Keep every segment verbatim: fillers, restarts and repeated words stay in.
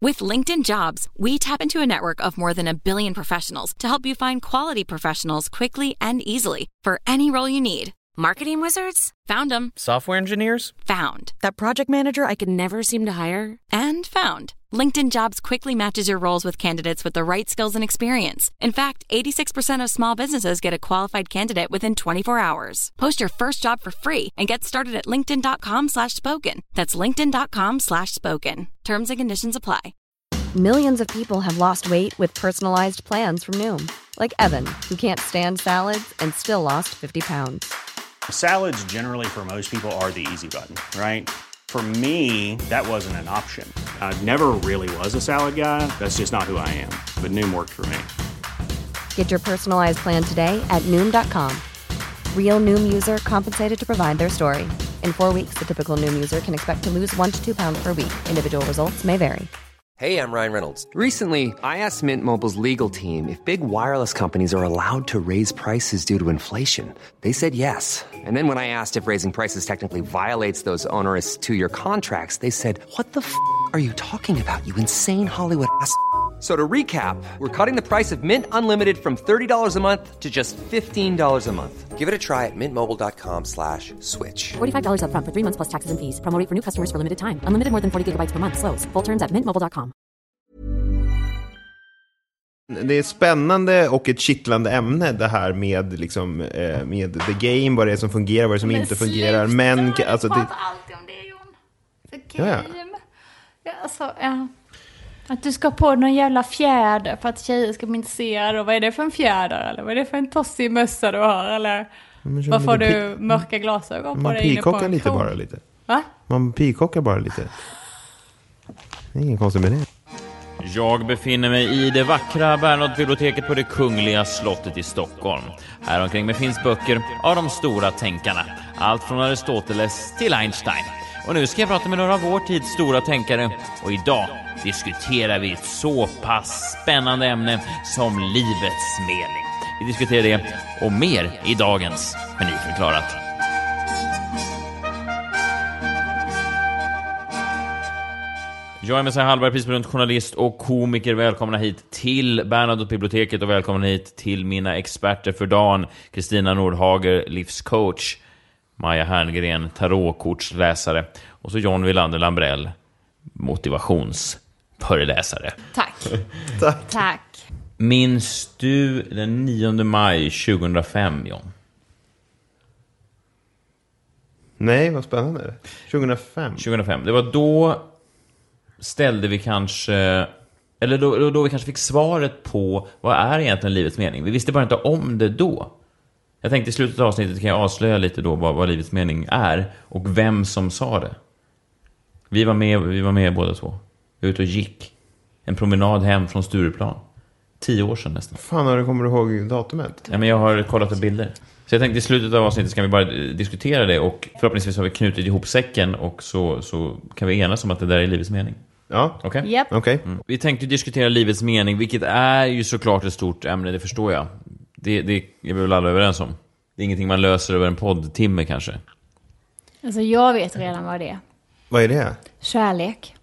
With LinkedIn Jobs, we tap into a network of more than a billion professionals to help you find quality professionals quickly and easily for any role you need. Marketing wizards? Found them. Software engineers? Found. That project manager I could never seem to hire? And found. LinkedIn Jobs quickly matches your roles with candidates with the right skills and experience. In fact, eighty-six percent of small businesses get a qualified candidate within twenty-four hours. Post your first job for free and get started at linkedin.com slash spoken. That's linkedin.com slash spoken. Terms and conditions apply. Millions of people have lost weight with personalized plans from Noom. Like Evan, who can't stand salads and still lost fifty pounds. Salads generally for most people are the easy button, right? For me, that wasn't an option. I never really was a salad guy. That's just not who I am. But Noom worked for me. Get your personalized plan today at Noom dot com. Real Noom user compensated to provide their story. In four weeks, the typical Noom user can expect to lose one to two pounds per week. Individual results may vary. Hey, I'm Ryan Reynolds. Recently, I asked Mint Mobile's legal team if big wireless companies are allowed to raise prices due to inflation. They said yes. And then when I asked if raising prices technically violates those onerous two-year contracts, they said, what the f*** are you talking about, you insane Hollywood ass f- So to recap, we're cutting the price of Mint Unlimited from thirty dollars a month to just fifteen dollars a month. Give it a try at mintmobile.com slash switch. forty-five dollars up front for three months plus taxes and fees. Promo rate for new customers for limited time. Unlimited more than forty gigabytes per month. Slows full terms at mint mobile dot com. Det är spännande och ett kittlande ämne det här med liksom med the game, vad det är som fungerar, vad det är som men inte fungerar. Men alltså det alltid om det, Jon. The game. Ja. Ja, alltså, ja. Att du ska på någon jävla fjäder för att tjejer ska bli intresserade. Och vad är det för en fjäder? Eller vad är det för en tossig mössa du har? Eller vad får du pi- mörka glasögon på dig inne på? Man pikokar lite bara lite. Va? Man pikokar bara lite. Det är ingen konstigt med det. Jag befinner mig i det vackra Bernadottebiblioteket på det Kungliga slottet i Stockholm. Här omkring mig finns böcker av de stora tänkarna. Allt från Aristoteles till Einstein. Och nu ska jag prata med några av vår tids stora tänkare. Och idag diskuterar vi ett så pass spännande ämne som livets mening. Vi diskuterar det och mer i dagens Geniförklarat. Jag är Messiah Hallberg, prisbelönt journalist och komiker. Välkomna hit till Bernadottebiblioteket och välkomna hit till mina experter för dagen. Kristina Nordhager, livscoach. Maja Herngren, tarotkortsläsare. Och så John Wilander Lambrell, motivationsföreläsare. Tack. Tack. Tack. Minns du den nionde maj tjugohundrafem, John? Nej, vad spännande. tjugohundrafem. tjugohundrafem. Det var då ställde vi kanske... Eller då, då, då vi kanske fick svaret på vad är egentligen livets mening. Vi visste bara inte om det då. Jag tänkte i slutet av avsnittet kan jag avslöja lite då vad, vad livets mening är och vem som sa det. Vi var med, vi var med båda två. Vi var ute och gick. En promenad hem från Stureplan. Tio år sedan nästan. Fan, har du kommer du ihåg datumet? Ja, men jag har kollat på bilder. Så jag tänkte i slutet av avsnittet ska vi bara diskutera det. Och förhoppningsvis har vi knutit ihop säcken. Och så, så kan vi enas om att det där är livets mening. Ja, okej. Okay? Yep. Okay. Mm. Vi tänkte diskutera livets mening, vilket är ju såklart ett stort ämne, det förstår jag. Det, det är vi väl alla överens om. Det är ingenting man löser över en poddtimme kanske. Alltså jag vet redan vad det är. Vad är det? Kärlek.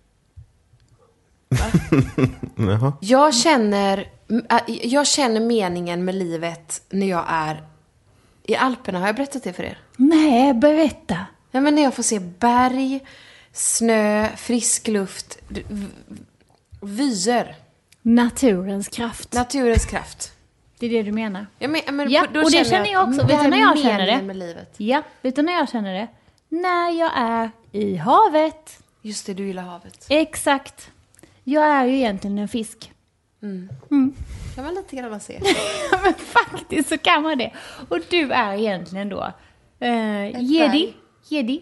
Jaha. Jag känner, jag känner meningen med livet när jag är i Alperna. Har jag berättat det för er? Nej, berätta. Ja, men när jag får se berg, snö, frisk luft, vyer. Naturens kraft. Naturens kraft. Det är det du menar. Ja, men, men, ja då och det känner jag också. Vet du när jag känner det? Med livet. Ja, vet du när jag känner det? När jag är i havet. Just det, du gillar havet. Exakt. Jag är ju egentligen en fisk. Mm. Mm. Kan man lite grann se. Ja, men faktiskt så kan man det. Och du är egentligen då eh, Jedi. Jedi.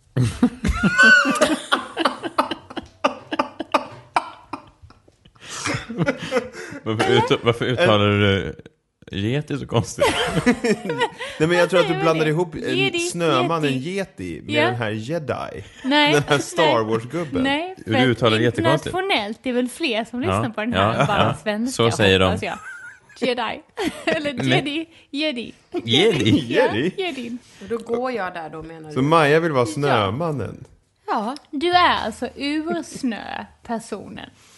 varför, ut, varför uttalar du Yeti så konstigt? Nej, men jag tror att du blandar ihop en Jedi, snömannen Yeti. Yeti med Ja. den här Jedi. Nej, den här Star Wars-gubben. Nej, för Du uttalar det jättekonstigt. internationellt det är väl fler som Ja, lyssnar på den här ja, bara ja. svenska. Så säger de. hoppas jag. Jedi. Eller Jedi. Jedi. Jedi? Ja, Jedi? Jedi. Och då går jag där då, menar Så du? Maja vill vara snömannen. Ja. Du är alltså ursnö-personen.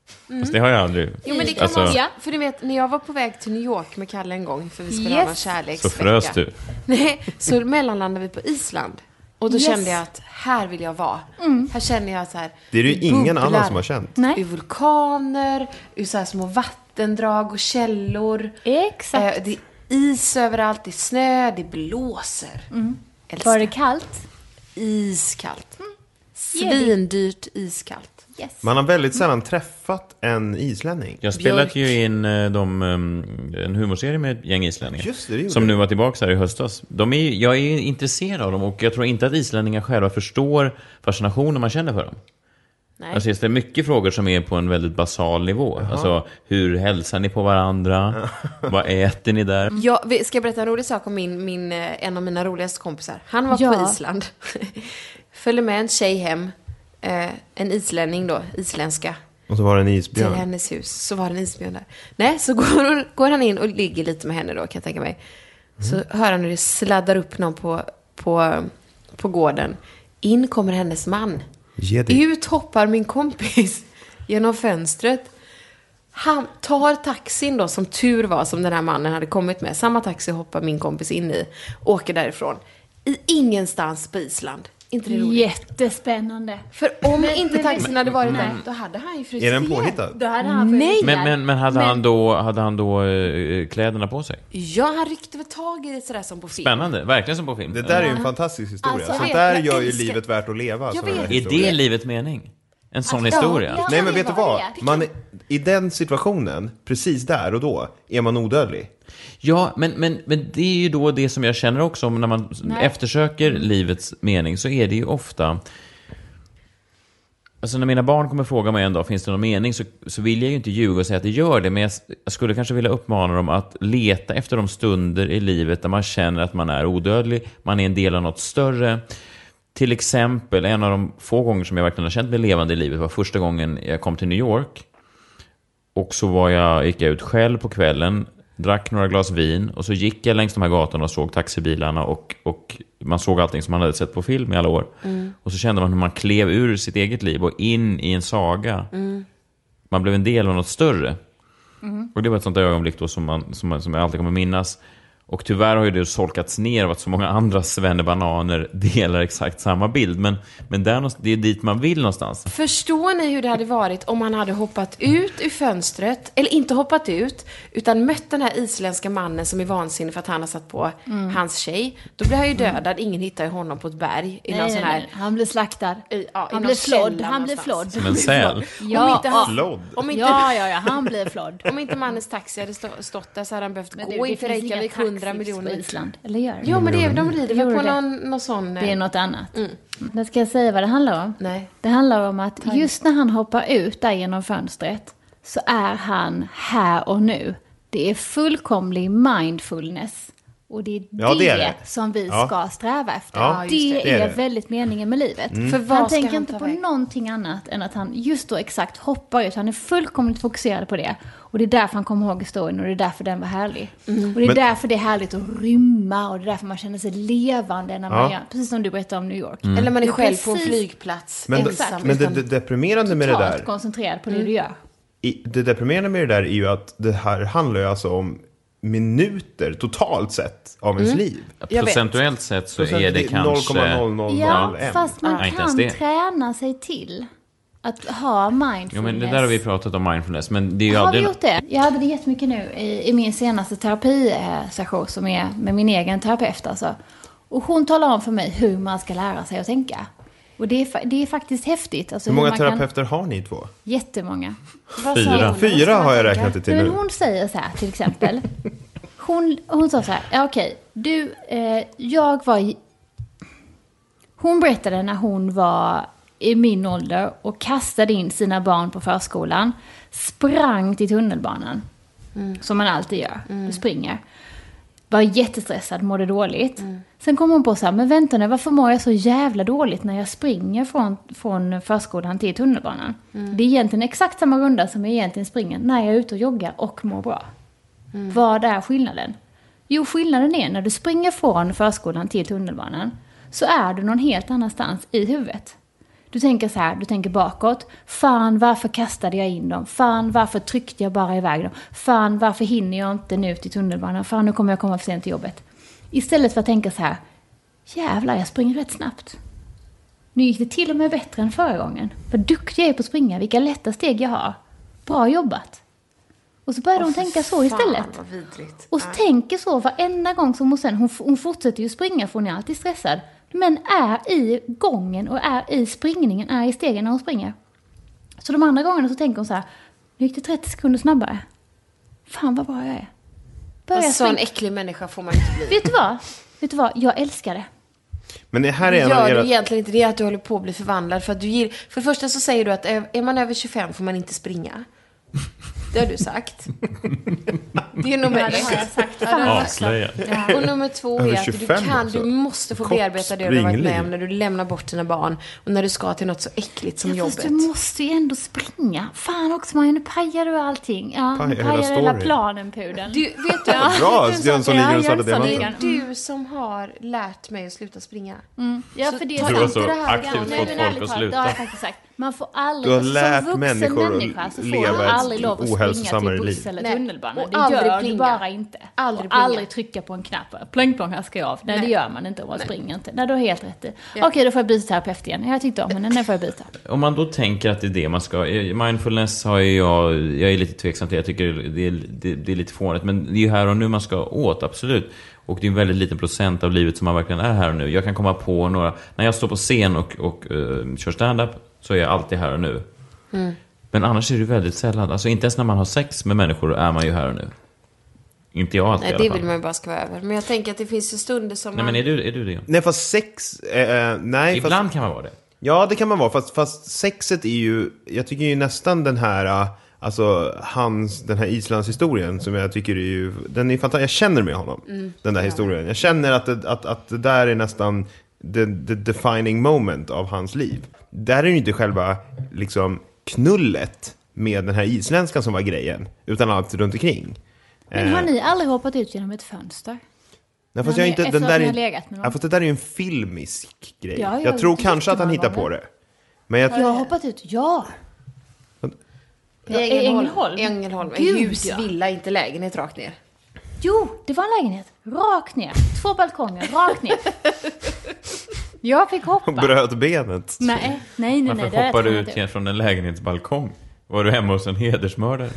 Mm. Fast det har jag aldrig. Jo, men det kan alltså... vara, ja, för du vet, när jag var på väg till New York med Kalle en gång, för vi skulle yes. ha en kärleksvecka. Så frös du. Nej, så mellanlandade vi på Island. Och då yes. kände jag att här vill jag vara. Mm. Här känner jag så här. Det är ju ingen annan som har känt. Nej. Ur vulkaner, ur så här små vattendrag och källor. Exakt. Eh, det är is överallt, det är snö, det blåser. Mm. Var det kallt? Iskallt. Mm. Svindyrt iskallt. Yes. Man har väldigt sällan träffat en islänning. Jag spelat ju in de, en humorserie med ett gäng islänningar. Just det, det som nu var tillbaka här i höstas. De är, jag är intresserad av dem och jag tror inte att islänningar själva förstår fascinationen man känner för dem. Nej. Alltså, det är mycket frågor som är på en väldigt basal nivå. Jaha. Alltså, hur hälsar ni på varandra? Vad äter ni där? Jag ska berätta en rolig sak om min, min, en av mina roligaste kompisar. Han var ja. på Island. Följde med en tjej hem. Eh, en islänning då, isländska. Och så var det en isbjörn. Till hennes hus, så var det en isbjörn där. Nej, så går, går han in och ligger lite med henne då, kan jag tänka mig. Mm. Så hör han hur det sladdar upp någon på, på, på gården. In kommer hennes man. Ut hoppar min kompis genom fönstret. Han tar taxin då, som tur var, som den här mannen hade kommit med. Samma taxi hoppar min kompis in i. Åker därifrån. I ingenstans på Island. Inte det roligt? Jättespännande. För om men, inte taxin hade varit där, då hade han ju frisyr. Är den påhittad? Då hade han Nej. Men, men, men hade men, han då, hade han då eh, kläderna på sig? Ja, han ryckte väl tag i det sådär som på film. Spännande, verkligen som på film. Det där är ju en fantastisk historia. Alltså, Sånt vet, där gör ju älskar... livet värt att leva. Jag vet. Är det livets mening? En sån alltså, historia? Ja, Nej, men vet du vad? Man, i den situationen, precis där och då, är man odödlig. Ja, men, men, men det är ju då det som jag känner också om när man Nej. eftersöker livets mening, så är det ju ofta... Alltså när mina barn kommer fråga mig en dag, finns det någon mening, så, så vill jag ju inte ljuga och säga att det gör det, men jag, jag skulle kanske vilja uppmana dem att leta efter de stunder i livet där man känner att man är odödlig, man är en del av något större. Till exempel, en av de få gånger som jag verkligen har känt mig levande i livet var första gången jag kom till New York. Och så var jag, gick jag ut själv på kvällen, drack några glas vin och så gick jag längs de här gatorna och såg taxibilarna och, och man såg allting som man hade sett på film i alla år. Mm. Och så kände man hur man klev ur sitt eget liv och in i en saga. Mm. Man blev en del av något större. Mm. Och det var ett sånt där ögonblick då som, man, som, man, som jag alltid kommer minnas. Och tyvärr har ju det solkats ner av att så många andra svennebananer delar exakt samma bild. Men, men där, det är dit man vill någonstans. Förstår ni hur det hade varit om man hade hoppat ut ur fönstret, eller inte hoppat ut, utan mött den här isländska mannen som är vansinnig för att han har satt på mm. hans tjej. Då blir han ju dödad, mm. ingen hittar ju honom på ett berg. I nej, någon sån här, nej, han blir slaktad. I, ja, han blir flodd, han blir flodd. Som en säl. Ja, om inte han, flodd. Om inte, ja, ja, ja, han blir flodd. Om inte mannens taxi hade stå, stått där så hade han behövt men gå det, in till Reykjavik hundra miljoner. På Island, eller gör det? Jo, men det är, de rider väl på det. någon, någon sån... Det är något annat. Mm. Nu ska jag säga vad det handlar om. Nej. Det handlar om att just när han hoppar ut där genom fönstret så är han här och nu. Det är fullkomlig mindfulness. Och det är, ja, det, det, är det som vi ja. ska sträva efter. Ja, det, det. det är, är det. väldigt meningen med livet. Mm. För han tänker han inte på väg? någonting annat än att han just då exakt hoppar ut. Han är fullkomligt fokuserad på det. Och det är därför han kommer ihåg historien och det är därför den var härlig. Mm. Och det är Men, därför det är härligt att rymma och det är därför man känner sig levande när man ja. gör, precis som du berättade om New York. Mm. Eller man är är själv precis, på en flygplats. Men, ensam, men det, det deprimerande med det där... koncentrerad på det mm. du gör. I, det deprimerande med det där är ju att det här handlar ju alltså om minuter totalt sett av ens mm. liv. Procentuellt sett så är det kanske noll komma noll noll noll Ja, en. fast man Nej, kan träna sig till att ha mindfulness. Jo, men det där har vi pratat om mindfulness, men det är ju har aldrig... vi gjort det? Jag hade det jättemycket nu i, i min senaste terapisession som är med min egen terapeut alltså. Och hon talar om för mig hur man ska lära sig att tänka. Och det är, det är faktiskt häftigt. Alltså hur många hur man terapeuter kan... har ni två? Jättemånga. Fyra. Fyra har jag räknat det till nu. Men hon säger så här till exempel. Hon, hon sa så här, ja, okej, du, eh, jag var... Hon berättade när hon var i min ålder och kastade in sina barn på förskolan, sprang till tunnelbanan, mm. som man alltid gör, mm. du springer. Var jättestressad, mådde dåligt. Mm. Sen kom hon på så här, men vänta nu, varför mår jag så jävla dåligt när jag springer från, från förskolan till tunnelbanan? Mm. Det är egentligen exakt samma runda som jag egentligen springer när jag är ute och joggar och mår bra. Mm. Vad är skillnaden? Jo, skillnaden är när du springer från förskolan till tunnelbanan så är du någon helt annanstans i huvudet. Du tänker så här, du tänker bakåt. Fan, varför kastade jag in dem? Fan, varför tryckte jag bara iväg dem? Fan, varför hinner jag inte nu till tunnelbanan? Fan, nu kommer jag komma för sent till jobbet. Istället för att tänka så här, jävlar, jag springer rätt snabbt. Nu gick det till och med bättre än förra gången. Vad duktig jag är på att springa, vilka lätta steg jag har. Bra jobbat. Och så börjar Åh, hon tänka så istället. Fan, vad vidrigt. Och Nej. tänker så varenda gång som hon sen, hon, hon fortsätter ju springa för hon är alltid stressad. Men är i gången och är i springningen, är i stegen när hon springer. Så de andra gångerna så tänker hon så här, nu gick det trettio sekunder snabbare. Fan vad bra jag är. Börjar En sån springa. äcklig människa får man inte bli. Vet du vad? Vet du vad? Jag älskar det. Men det här är en Gör av du era... egentligen inte det att du håller på att bli förvandlad? För att du ger... För det första så säger du att är man över tjugofem får man inte springa. Det har du sagt. Det är nummer Ja, det har jag ett. sagt. Ja, det har jag sagt. Avslöjat. Ja. Och nummer två Över är att du, tjugofem kan, också. du måste få Kort bearbeta det du har varit med springliv. om när du lämnar bort dina barn. Och när du ska till något så äckligt som Ja, fast jobbet. du måste ju ändå springa. Fan också, man, nu pajar du allting. Ja, Pajar nu hela pajar hela storyn. planen, pudeln. Du, vet du, Ja. Bra, vet du en Jönsson sak? ligger Ja, och sa det Jönsson man. ligger. Det är du som har lärt mig att sluta springa. Ja, Så för det ta är Du har sant. så det här aktivt gamla. fått men folk ärligt att talat, sluta. det har jag faktiskt sagt. Man får aldrig, Du har som lärt vuxen människor att människa så får leva du ett aldrig lov att springa ohälsosammare till buss liv. eller Nej, tunnelbana. och Det aldrig gör plinga. du bara inte. Aldrig och plinga. aldrig trycka på en knapp. Pling plong, här ska jag av. Nej, Nej. det gör man inte om man Nej. springer inte. Nej, du har helt rätt i. Ja. Okej, då får jag byta terapeut igen. Jag tyckte om henne, nu får jag byta. Om man då tänker att det är det man ska... Mindfulness har ju jag... Jag är lite tveksam till. Jag tycker det är, det, det är lite fånigt. Men det är ju här och nu man ska åt, absolut. Och det är en väldigt liten procent av livet som man verkligen är här och nu. Jag kan komma på några... När jag står på scen och, och uh, kör stand-up så är jag alltid här och nu. Mm. Men annars är det väldigt sällan. Alltså inte ens när man har sex med människor är man ju här och nu. Inte jag alltid. Nej, i alla det fall. vill man ju bara ska vara över. Men jag tänker att det finns ju stunder som Nej, man... men är du, är du det? Nej, fast sex... Eh, nej, Ibland fast, kan man vara det. ja, det kan man vara. Fast, fast sexet är ju... Jag tycker ju nästan den här... uh, Alltså, hans, den här Islandshistorien som jag tycker är ju... Den är fantastisk. Jag känner med honom, Mm. den där historien. Jag känner att det, att, att det där är nästan the, the defining moment av hans liv. Där är det ju inte själva liksom knullet med den här isländskan som var grejen, utan allt runt omkring. Men har ni aldrig hoppat ut genom ett fönster? Nej, fast När jag ni- inte, efter den att där ni är, har legat med någon? ja, fast det där är ju en filmisk grej. Ja, jag jag tror vet kanske att han jättemånga hittar på det. gånger. Men jag, Jag har hoppat ut, ja. I Ja, i Ängelholm? I Ängelholm. En Gud, hus, ja. villa, inte lägenhet rakt ner. Jo, det var en lägenhet. Rakt ner. Två balkonger, rakt ner. Jag fick hoppa. bröt benet. Nej, nej, nej. nej Varför det hoppade rätt du inte. ut igen från en lägenhetsbalkong? Var du hemma hos en hedersmördare?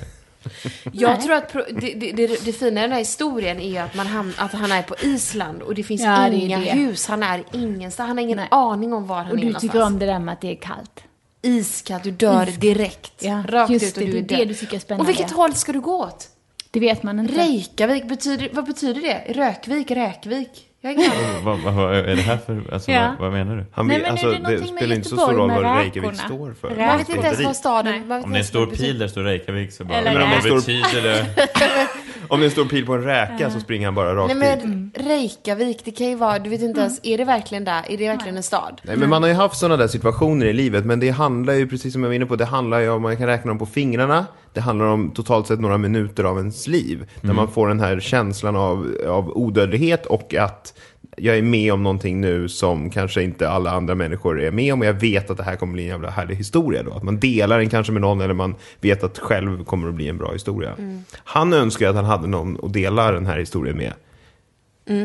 Jag Nej. tror att pro- det, det, det, det fina i den här historien är ju att, man ham- att han är på Island och det finns Ja, det är inga det. hus. Han är ingenstans. Han har ingen Nej. aning om var han Och är du någonstans. tycker om det där med att det är kallt. Iskallt, du dör direkt. Ja, Rakt just ut och det, du är det är det död. du tycker är spännande. Och vilket håll ska du gå åt? Det vet man inte. Reykjavik, betyder, vad betyder det? Rökvik, Räkvik? Jag har ingen aning. vad, vad, vad är det här för... Alltså, Ja. vad, vad menar du? Han, Nej, vill- men är alltså, det det, någonting med spelar inte så Göteborg stor roll med vad räkorna? Reykjavik står för. Räkor. Man vet inte ens vad staden... Nej. man vet Om det är en inte stor vad betyder. pil där står Reykjavik så bara... Eller men räk. vad betyder det? Om det är en stor pil på en räka så springer han bara rakt Nej dit. men Reykjavik, det kan ju vara, du vet inte ens, är det verkligen där? Är det verkligen en stad? Nej, men man har ju haft sådana där situationer i livet, men det handlar ju, precis som jag var inne på, det handlar ju om, man kan räkna dem på fingrarna, det handlar om totalt sett några minuter av ens liv, där man får den här känslan av, av odödlighet och att jag är med om någonting nu som kanske inte alla andra människor är med om, och jag vet att det här kommer bli en jävla härlig historia då. Att man delar den kanske med någon, eller man vet att själv kommer att bli en bra historia. Mm. Han önskar att han hade någon att dela den här historien med. Mm.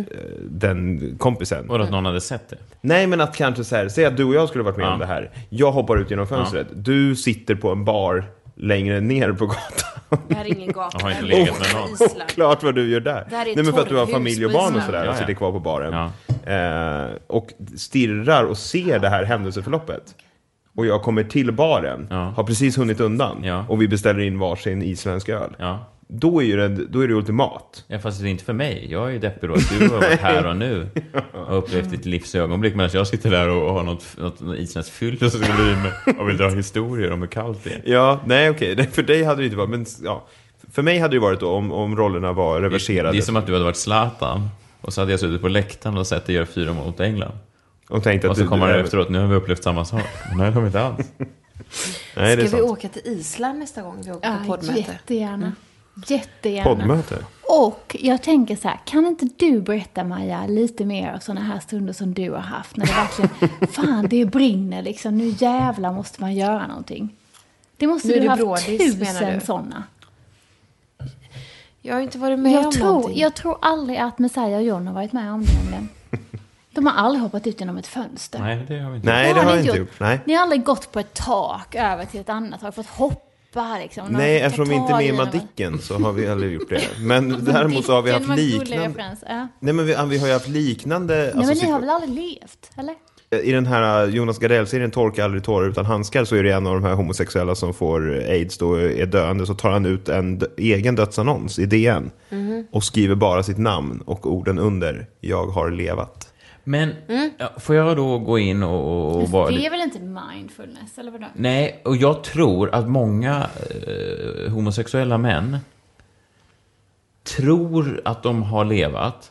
Den kompisen. Och att någon hade sett det. Nej, men att kanske så här, säg att du och jag skulle varit med Ja. om det här. Jag hoppar ut genom fönstret. Du sitter på en bar längre ner på gatan. Det här är ingen gata. Jag har inte Det här är legat med någon. Island. Klart vad du gör där. Det här är ett Nej, men för att du har torrhus familj och på barn och Island. sådär Ja, och ja. sitter kvar på baren. Ja. Eh, och stirrar och ser det här händelseförloppet. Och jag kommer till baren, Ja. har precis hunnit undan. Ja. Och vi beställer in varsin isländsk öl. Ja. Då är ju det, då är det ultimat. Ja, fast det är inte för mig. Jag är ju deppig då att du har varit här och nu och upplevt ditt livsögonblick, medan jag sitter där och har något, något isländskt fyll och, så blir med och vill dra historier om hur kallt det är. Ja, nej okej. Nej, för dig hade det inte varit, men ja. För mig hade det varit då, om, om rollerna var reverserade. Det är som att du hade varit Zlatan och så hade jag suttit på läktaren och sett dig göra fyra mot England. Och tänkte att Och så du- kommer du- det efteråt, nu har vi upplevt samma sak. Men nej, det har vi inte alls. Nej, det är Ska vi sant. åka till Island nästa gång vi åker på Ja, poddmöte? jättegärna. Jättegärna. Poddmöte. Och jag tänker så här, kan inte du berätta, Maja, lite mer av sådana här stunder som du har haft? När det verkligen, fan det brinner liksom, nu jävlar måste man göra någonting. Det måste nu du ha haft brådis, tusen sådana. Jag har inte varit med jag om tror, någonting. Jag tror aldrig att Messiah och John har varit med om det. De har aldrig hoppat ut genom ett fönster. Nej, det har vi inte. Nej, det har jag inte gjort. Nej. Ni har aldrig gått på ett tak över till ett annat. Har fått hoppa liksom. Nej, eftersom vi inte är med i Madicken så har vi aldrig gjort det. Men däremot så har vi haft liknande... Ja. Nej, men vi, vi har ju haft liknande... Nej, alltså, men ni har väl aldrig levt, eller? I den här Jonas Gardell-serien Torka aldrig tårar utan handskar, så är det en av de här homosexuella som får AIDS då är döende, så tar han ut en d- egen dödsannons i D N mm. och skriver bara sitt namn och orden under jag har levat. Men mm. ja, får jag då gå in och... och bara... Det är väl inte mindfulness, eller vadå? Nej, och jag tror att många eh, homosexuella män tror att de har levat.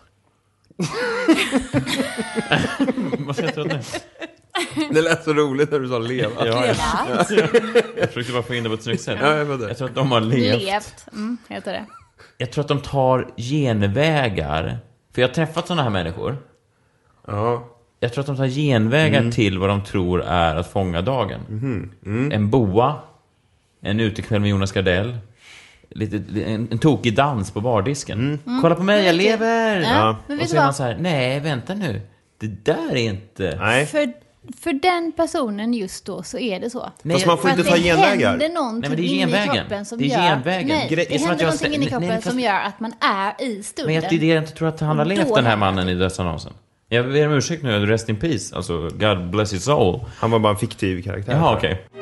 Vad ska jag tro nu? Det lät så roligt när du sa leva. Ja, jag, jag försökte bara få in det på ett snyggt sätt. Ja, jag, jag tror att de har levt. Levt, mm, heter det. Jag tror att de tar genvägar. För jag har träffat sådana här människor. Ja. Jag tror att de tar genvägar mm. till vad de tror är att fånga dagen. Mm. Mm. En boa. En utekväll med Jonas Gardell. Lite, en, en tokig dans på bardisken. Mm. Mm. Kolla på mig, jag lever! Ja. Ja. Och så är man så här, nej, vänta nu. Det där är inte... Nej. För, för den personen just då så är det så. Nej, fast man får inte ta genvägar. Det händer någonting nej, men det är genvägen. I kroppen som det är gör... genvägen. Nej, det, det händer någonting in i kroppen nej, fast... som gör att man är i stunden. Men det är det jag inte tror att han har levt, den här mannen i dödsannonsen. Jag ber om ursäkt nu, rest in peace. Alltså, God bless his soul. Han var bara en fiktiv karaktär. Jaha, okej. Okay.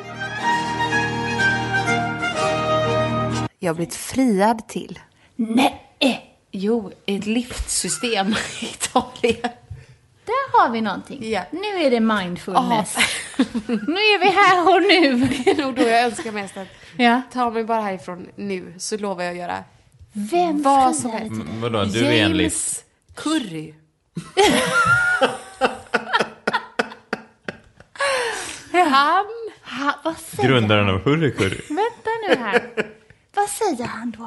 Jag har blivit friad till. Nej! Jo, ett liftsystem i Italien. Där har vi någonting. Ja. Nu är det mindfulness. Oh. Nu är vi här och nu. Det är nog då jag önskar mest att ja. ta mig bara härifrån nu, så lovar jag att göra Vem vad som helst. Mm, vadå, du James är en lift. Curry. Han... Ha, vad säger Grundaren han? av Hurry Curry. Vänta nu här. Vad säger han då?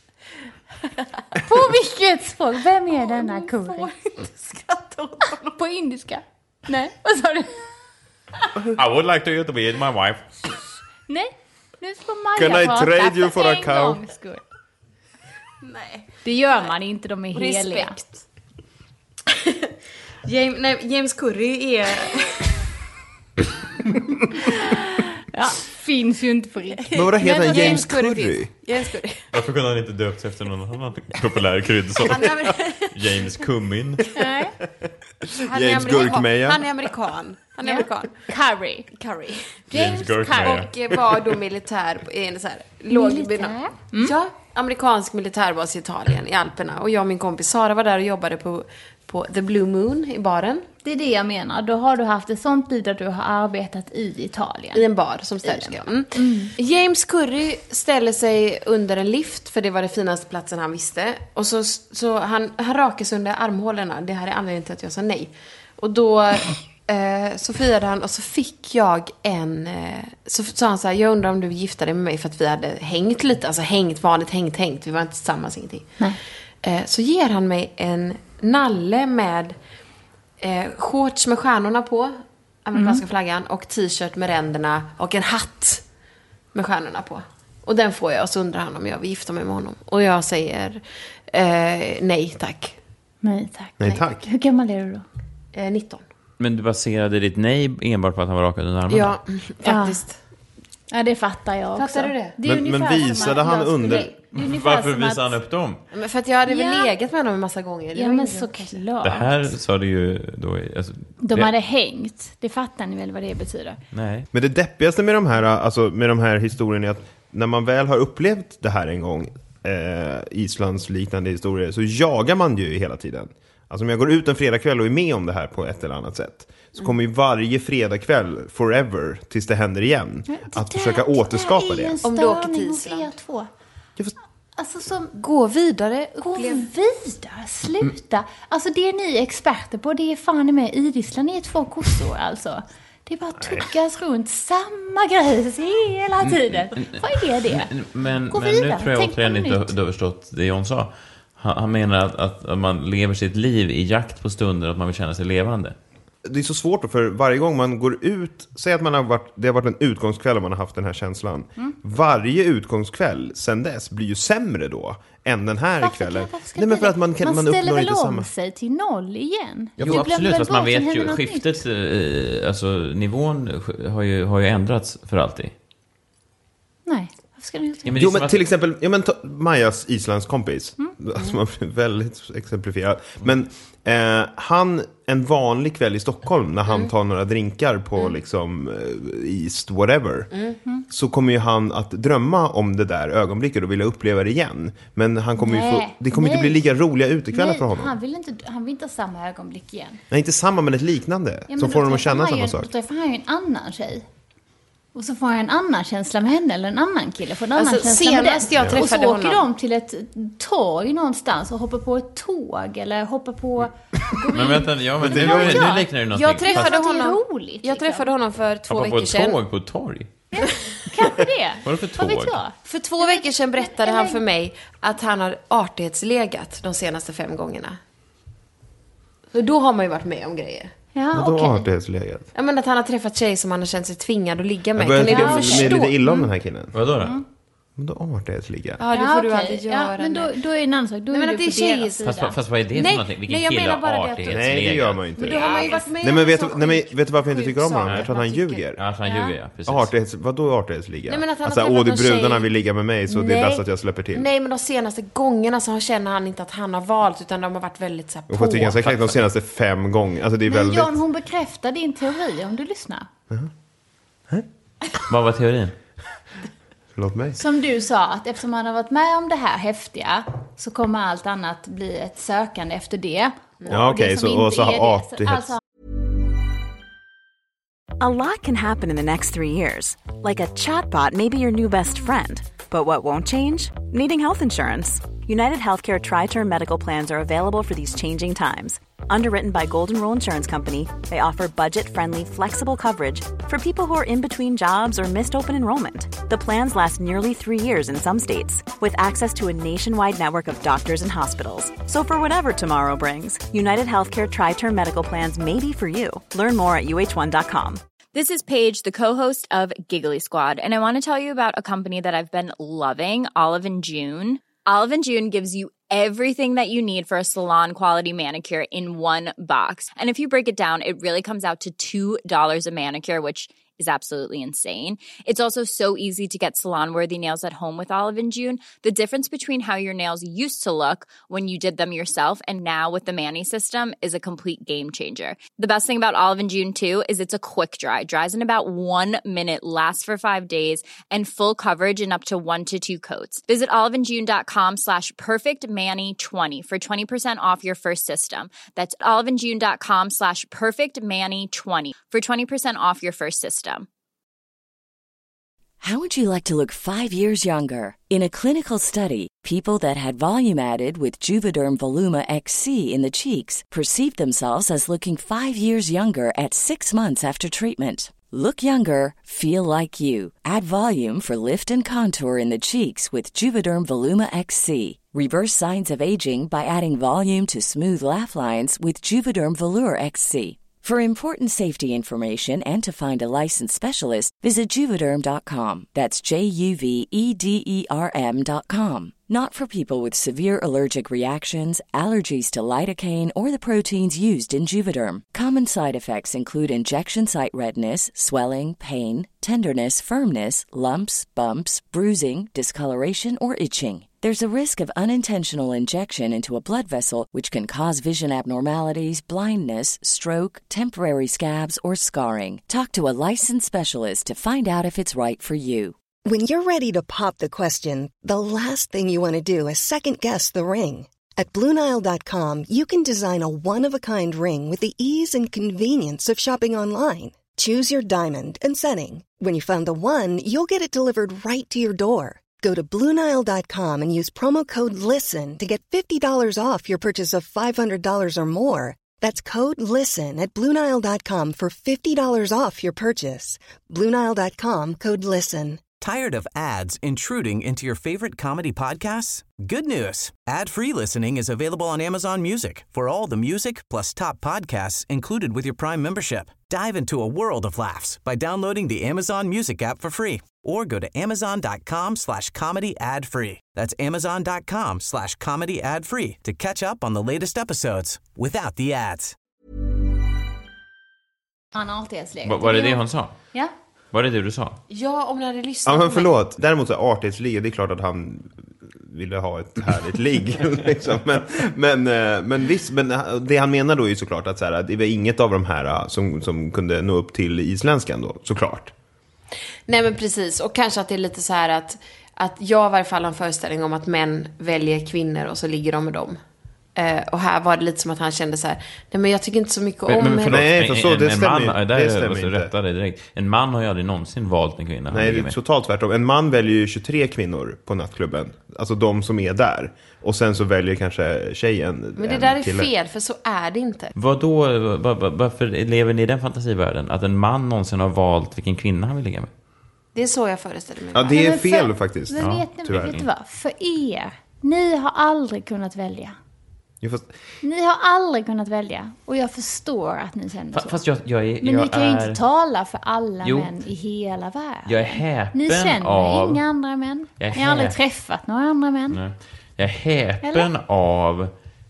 På vilket språk? Vem är denna Curry? Får inte skratta åt honom. På indiska? Nej, vad sa du? I would like to you to be my wife. Nej, nu får Maja Can I prata trade you for a en cow? gångs skull. Nej. Det gör man inte, de är heliga. Respekt. James, nej, James Curry är... Ja, finns ju inte på riktigt. Men vad heter han? James, James Curry? Curry. James Curry. Varför kunde han inte döpt efter någon annan populär kryddsort? James Kummin. Nej. Han James är Gurkmeja. Han är amerikan. Han är Ja. amerikan. Curry. Curry. James Gurkmeja. Och var då militär på en så här låg Militär? Mm. Ja, amerikansk militärbas i Italien, i Alperna. Och jag och min kompis Sara var där och jobbade på, på The Blue Moon i baren. Det är det jag menar. Då har du haft ett sånt liv där du har arbetat i Italien. I en bar som städerska. Mm. Mm. James Curry ställer sig under en lift, för det var det finaste platsen han visste. Och så, så han, han rakar sig under armhålorna. Det här är anledningen till att jag sa nej. Och då eh, så firade han, och så fick jag en... Eh, så sa han så här, jag undrar om du vill gifta dig med mig, för att vi hade hängt lite. Alltså hängt, vanligt hängt, hängt. Vi var inte tillsammans, ingenting. Nej. Eh, så ger han mig en nalle med... Eh, shorts med stjärnorna på, amerikanska mm. flaggan, och t-shirt med ränderna och en hatt med stjärnorna på. Och den får jag, och så undrar han om jag vill gifta mig med honom. Och jag säger eh, nej tack. Nej tack. Nej tack. Hur gammal är du då? Eh, nitton. Men du baserade ditt nej enbart på att han var rakad under armarna? Ja, faktiskt. Ja, det fattar jag också. Fattar du det? Det är Men- men ungefär som visade att han jag skulle- under- det är ungefär Varför som visade att- han upp dem? Men för att jag hade väl Ja. legat med honom en massa gånger. Det Ja, var men inget- såklart. Det här sa du ju då... Alltså, De det- hade hängt. Det fattar ni väl vad det betyder? Nej. Men det deppigaste med de här, alltså, med de här historierna är att när man väl har upplevt det här en gång, eh, Islands liknande historier, så jagar man ju hela tiden. Alltså om jag går ut en fredagkväll och är med om det här på ett eller annat sätt, så kommer ju varje fredagkväll forever tills det händer igen att Det försöka där återskapa är ju en det. Om du åker störning till hos Island. er två. Ja, fast- Alltså som... Gå vidare. Gå Upplev... vidare, sluta. Alltså det ni är experter på, det är fan med idisslar, ni är två kossor alltså. Det bara tuggas runt samma grejs hela tiden. Vad är det? Men, Gå men vidare. nu tror jag Tänk återigen på inte nytt. du har förstått det John sa. Han, han menar att, att, att man lever sitt liv i jakt på stunder, att man vill känna sig levande. Det är så svårt då, för varje gång man går ut, säg att man har varit, det har varit en utgångskväll och man har haft den här känslan. Mm. Varje utgångskväll sen dess blir ju sämre då än den här Varför kvällen. kan- varför Nej, men för att man, man kan, man ställer uppnår väl inte om samma. sig till noll igen? Jo, Du glömmer absolut, väl fast man bort, sen vet händer ju, något skiftet, nytt. eh, alltså nivån har ju, har ju ändrats för alltid. Nej, varför ska du göra det? Ja, men det är Jo, som men att- till exempel, ja, men ta, Majas Islands kompis, Mm. alltså man blir väldigt exemplifierad. Men eh, han, en vanlig kväll i Stockholm, när han Mm. tar några drinkar på liksom eh, East whatever, Mm. så kommer ju han att drömma om det där ögonblicket och vilja uppleva det igen. Men han kommer ju få, Nej, det kommer nej. inte bli lika roliga utekvällar Nej, för honom. han vill, inte, han vill inte ha samma ögonblick igen. Nej, inte samma, men ett liknande. Ja, men som då får honom att träffar känna han samma ju, sak. Då träffar han ju en annan tjej. Och så får han en annan känsla med henne, eller en annan kille får en annan Alltså, känsla med senast den. jag Och träffade så åker honom- de till ett torg någonstans och hoppar på ett tåg, eller hoppar på... Men vänta, ja, men nu, det nu, gör jag. nu liknar det någonting. Jag träffade Fast det är honom, roligt, jag liksom. träffade honom för två Hoppa på veckor ett sedan. tåg på ett torg. Kanske det. Vad är det för Vad vet tåg? jag? För två veckor sedan berättade han för mig att han har artighetslegat de senaste fem gångerna. Så då har man ju varit med om grejer. Ja, Vadå okej. artighetsläget? Ja, men att han har träffat tjej som han har känt sig tvingad att ligga med. Jag börjar Kan tycka ni mig förstå? lite illa om den här killen. Vadå då? Men då artighetsligga. Ja, det Ja, får du okej. aldrig göra. Ja, men då, nu. då är det en annan sak. Då Nej, är men du att på det är tjejer- deras sida. Fast, fast vad är det Nej, för någonting? Vilken nej, jag kille menar bara har det att- artighetslega? Nej, det gör man ju inte. Men då har man ju varit med Nej, men om vet, så du- nej, men sjukt- vet du varför jag inte tycker om sjuk honom? sak Jag tror att man han tycker. ljuger. Ja, så han ljuger, ja. Precis. Artighets, vadå artighetsliga? Nej, men att han har alltså, träffat åh, de någon brudarna tjej- vill ligga med mig, så det är Nej. bäst att jag släpper till. Nej, men de senaste gångerna så känner han inte att han har valt, utan de har varit väldigt så här Och för att det är på. ganska klart de senaste fem gånger. Alltså det är Men väldigt... John, hon bekräftar din teori om du lyssnar. Vad var teorin? Förlåt mig. Som du sa, att eftersom han har varit med om det här häftiga så kommer allt annat bli ett sökande efter det. Ja, Och det okej, som så- inte och så är har det, artighets- alltså, A lot can happen in the next three years. Like a chatbot may be your new best friend. But what won't change? Needing health insurance. United Healthcare Tri-Term Medical Plans are available for these changing times. Underwritten by Golden Rule Insurance Company, they offer budget-friendly, flexible coverage for people who are in between jobs or missed open enrollment. The plans last nearly three years in some states, with access to a nationwide network of doctors and hospitals. So for whatever tomorrow brings, United Healthcare Tri-Term Medical Plans may be for you. Learn more at U H one dot com. This is Paige, the co-host of Giggly Squad, and I want to tell you about a company that I've been loving, Olive and June. Olive and June gives you everything that you need for a salon-quality manicure in one box. And if you break it down, it really comes out to two dollars a manicure, which is absolutely insane. It's also so easy to get salon-worthy nails at home with Olive and June. The difference between how your nails used to look when you did them yourself and now with the Mani system is a complete game changer. The best thing about Olive and June, too, is it's a quick dry. Dries in about one minute, lasts for five days, and full coverage in up to one to two coats. Visit oliveandjune.com slash perfectmani20 for twenty percent off your first system. That's oliveandjune.com slash perfectmani20 for twenty percent off your first system. How would you like to look five years younger? In a clinical study, people that had volume added with Juvederm Voluma X C in the cheeks perceived themselves as looking five years younger at six months after treatment. Look younger, feel like you. Add volume for lift and contour in the cheeks with Juvederm Voluma X C. Reverse signs of aging by adding volume to smooth laugh lines with Juvederm Volure X C. For important safety information and to find a licensed specialist, visit Juvederm dot com. That's J U V E D E R M dot com. Not for people with severe allergic reactions, allergies to lidocaine, or the proteins used in Juvederm. Common side effects include injection site redness, swelling, pain, tenderness, firmness, lumps, bumps, bruising, discoloration, or itching. There's a risk of unintentional injection into a blood vessel, which can cause vision abnormalities, blindness, stroke, temporary scabs, or scarring. Talk to a licensed specialist to find out if it's right for you. When you're ready to pop the question, the last thing you want to do is second-guess the ring. At Blue Nile dot com, you can design a one-of-a-kind ring with the ease and convenience of shopping online. Choose your diamond and setting. When you find the one, you'll get it delivered right to your door. Go to Blue Nile dot com and use promo code LISTEN to get fifty dollars off your purchase of five hundred dollars or more. That's code LISTEN at Blue Nile dot com for fifty dollars off your purchase. Blue Nile dot com, code LISTEN. Tired of ads intruding into your favorite comedy podcasts? Good news. Ad-free listening is available on Amazon Music for all the music plus top podcasts included with your Prime membership. Dive into a world of laughs by downloading the Amazon Music app for free or go to amazon dot com slash comedy ad free. That's amazon dot com slash comedy ad free to catch up on the latest episodes without the ads. Han har artighetsläge. Va, var det det hon sa? Ja. Var det det du sa? Ja, om ni hade lyssnat Ja, men på mig. förlåt. Däremot så artighetsligg, det är klart att han ville ha ett härligt ligg. liksom. Men, men, eh, men visst, men det han menar då är ju såklart att så här, det var inget av de här som, som kunde nå upp till isländskan då, såklart. Nej, men precis. Och kanske att det är lite så här att, att jag i varje fall har en föreställning om att män väljer kvinnor och så ligger de med dem. Uh, och här var det lite som att han kände så här: nej, men jag tycker inte så mycket men, om men förlåt, nej, för så, en, det en stämmer, man, det där stämmer måste inte. rätta dig direkt. En man har ju aldrig någonsin valt en kvinna. Nej, det är totalt tvärtom. En man väljer ju tjugotre kvinnor på nattklubben. Alltså de som är där. Och sen så väljer kanske tjejen. Men det där är fel, för så är det inte. Vadå, var, var, varför lever ni i den fantasivärlden? Att en man någonsin har valt vilken kvinna han vill ligga med? Det är så jag föreställer mig. Ja, det är Men för- fel faktiskt. Men Ja, vet ni, tyvärr. vet du vad? För er, ni har aldrig kunnat välja. Jo, fast, Ni har aldrig kunnat välja. Och jag förstår att ni känner Fa- så. Fast jag, jag är... Men jag ni kan ju är, inte tala för alla Jo. män i hela världen. Jag är häpen Ni känner av... inga andra män. Jag är Ni har aldrig häp- träffat några andra män. Nej. Jag är häpen Eller? av